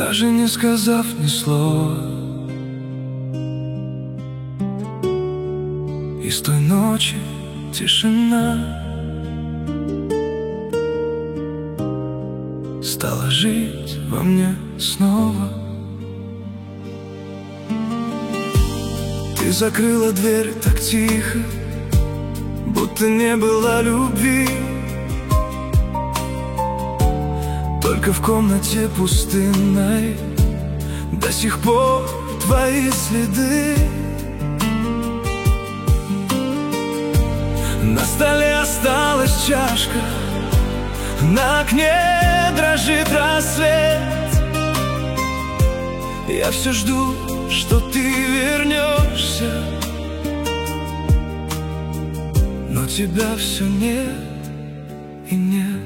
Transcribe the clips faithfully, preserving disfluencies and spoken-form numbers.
даже не сказав ни слова. И с той ночи тишина стала жить во мне снова. Ты закрыла дверь так тихо, будто не было любви. Только в комнате пустынной до сих пор твои следы. На столе осталась чашка, на окне дрожит рассвет. Я все жду, что ты вернешься, но тебя все нет и нет.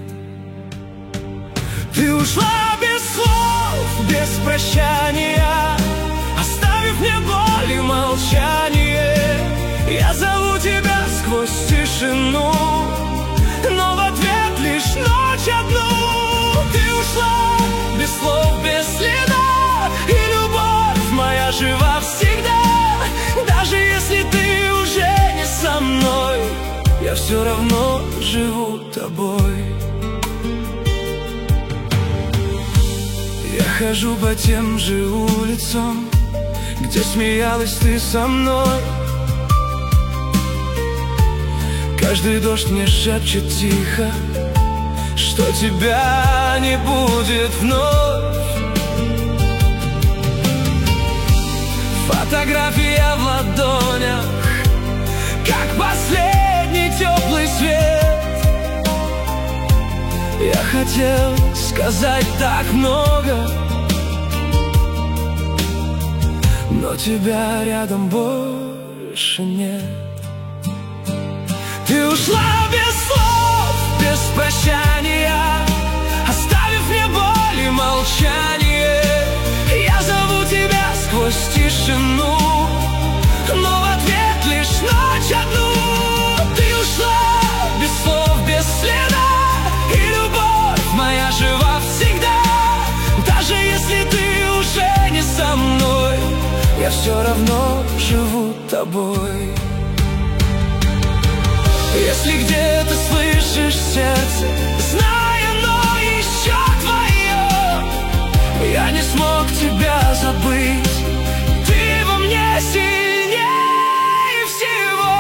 Ты ушла без слов, без прощания, оставив мне боль и молчание. Я зову тебя сквозь тишину, но в ответ лишь ночь одну. Ты ушла без слов, без следа, и любовь моя жива всегда. Даже если ты уже не со мной, я все равно живу тобой. Я хожу по тем же улицам, где смеялась ты со мной. Каждый дождь мне шепчет тихо, что тебя не будет вновь. Фотография в ладонях, как последний теплый свет. Я хотел сказать так много, но тебя рядом больше нет. Ты ушла без слов, без прощания, оставив мне боль и молчание. Я зову тебя сквозь тишину, но в ответ лишь ночь одну. Ты ушла без слов, без следа, и любовь моя жива всегда. Даже если ты уже не со мной, я все равно живу тобой. Если где-то слышишь сердце, знай, оно еще твое. Я не смог тебя забыть, ты во мне сильнее всего.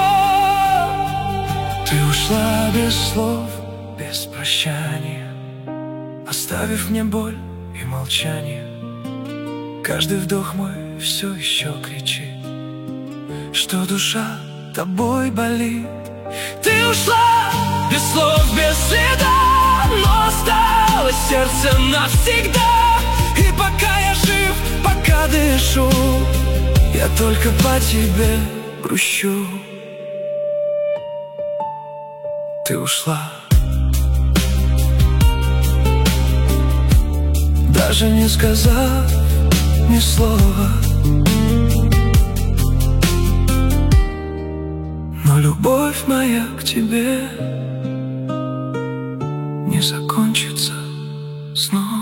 Ты ушла без слов, без прощания, оставив мне боль и молчание. Каждый вдох мой все еще кричит, что душа тобой болит. Ты ушла без слов, без следа, но осталось сердце навсегда. И пока я жив, пока дышу, я только по тебе грущу. Ты ушла, даже не сказав ни слова. Но любовь моя к тебе не закончится снова.